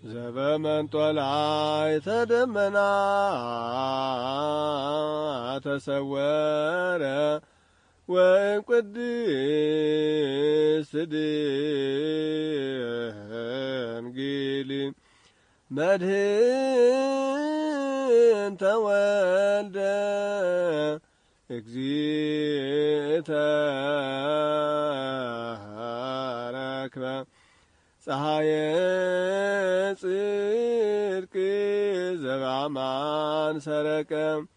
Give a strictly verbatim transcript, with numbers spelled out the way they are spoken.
ዘበመንጦላይ ተደመና ተሰወረ ወእንቅድስት ድንግል መድኅን ተወልደ እግዚእተ ረክበ ፀሐየ ጽድቅ ዘበአማን ሰረቀ